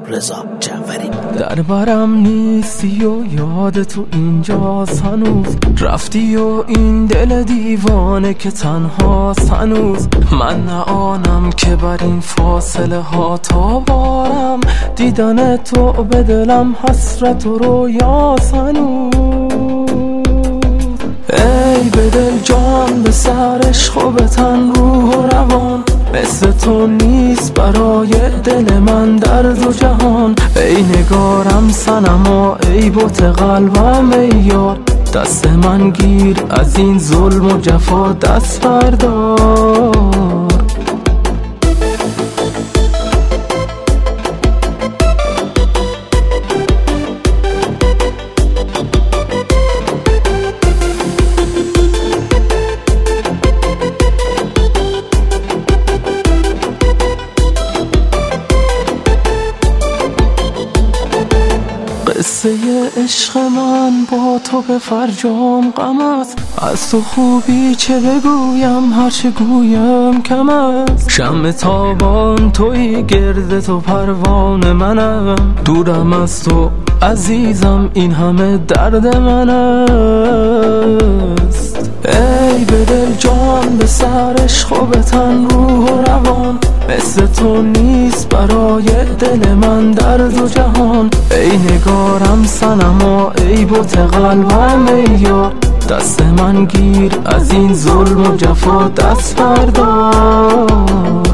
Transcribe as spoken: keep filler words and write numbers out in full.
رضا جعفری. در برم نیستی و یاد تو اینجاست هنوز، رفتی و این دل دیوانه که تنهاست هنوز. من نه آنم که بر این فاصله ها تا بارم، دیدن تو به دلم حسرت و رویاست هنوز. ای به دل جان به سر عشق و به تن روح و روان، مثل تو نیست برای دل من در دو جهان. ای نگارم صنما، ای بت قلبم، ای یار دست من گیر، از این ظلم و جفا دست بردار. قصه عشق من با تو به فرجام غم است، از تو خوبی چه بگویم هرچه گویم کم است. شمع تابان توی، گرد تو پروانه منم، دورم از تو عزیزم این همه درد من است. ای به دل جان به سر عشق و به تن روح و روان، مثل تو نیست برای دل من در دو جهان. ای نگارم صنما، ای بت قلبم، ای یار دست من گیر، از این ظلم و جفا دست بردار.